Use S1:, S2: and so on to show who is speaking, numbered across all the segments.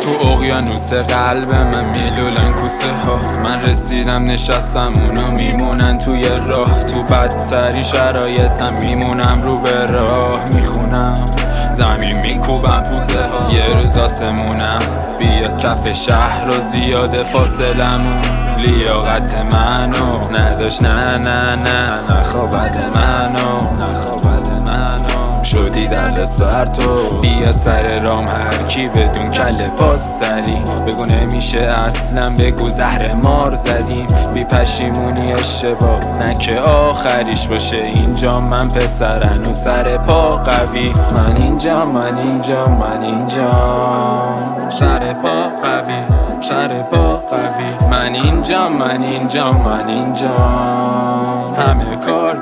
S1: تو اقیانوس قلب من میلولن کوسه ها. من رسیدم نشستم اونا میمونن توی راه. تو بدترین شرایطم میمونم رو به راه. میخونم زمین میکوبم پوزه ها. یه روز آسمونم بیاد کف شهر و زیاد فاصلمون. لیاقت منو نداشت نخوابد منو شدی در سر تو. بیاد سر رام هر کی بدون کله پاس سری بگو نمیشه اصلا بگو زهر مار زدیم. بی پشیمونی اشتباه نه که آخریش باشه. اینجا من پسرن و سر پا قوی. من اینجا سر پا قوی سر پا قوی. من اینجا همه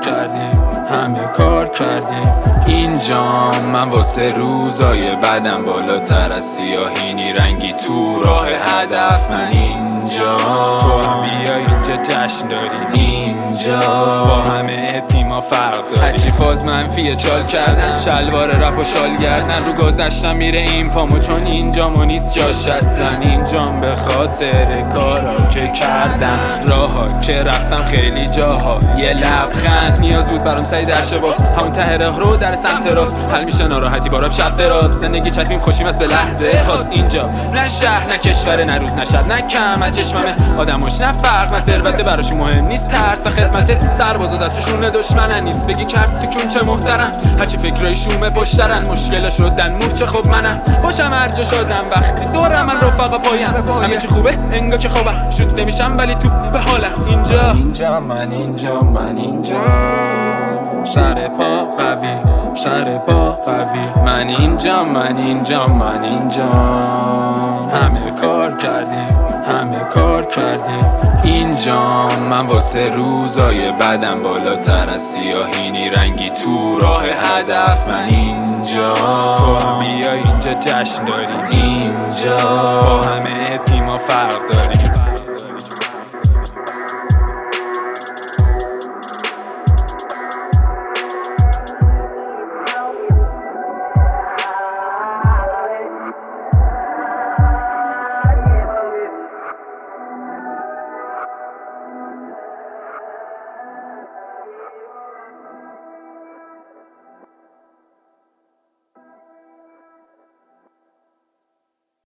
S1: کار کردیم اینجا. من واسه روزای بعدم بالاتر از سیاهینی رنگی تو راه هدف. من اینجا تو هم بیا اینجا جشن داریم اینجا. با همه تیما فرق داریم. هرچی فاز منفیه چال کردن شلوار رپ و شال گردن. رو گذشتم میره این پامو چون اینجا ما نیست جاش اصلا. اینجام به خاطر کارا که کردم راها که رفتم خیلی جاها. یه لبخند نیاز بود برام سعی در شباس. همون ته راه رو در سمت راست حل میشه ناراحتی باراب شب دراز. زندگی چکمیم خوشیم است به لحظه هاست. اینجا نه شهر نه کشور نه روز نه شب نه کم از چشممه آدماش نه فرق نه ثروت براشون مهم نیست. ترس خدمت سربازا دستشون دشمنن نیست. بگی کرد تو کون چه محترم هرچی فکرای شومه پشترن. مشکل شدن مورچه خب منم باشم هر جا شدم وقتی دورم من رفقا پایم. همه چی خوبه انگا که خوبه شد نمیشم ولی تو به حالم. اینجا من اینجا سر پا قوی. من اینجا همه کار کردیم اینجا. من واسه روزای بعدم بالاتر از سیاهینی رنگی تو راه هدف. من اینجا تو هم بیا اینجا جشن داریم اینجا. با همه تیما فرق داریم.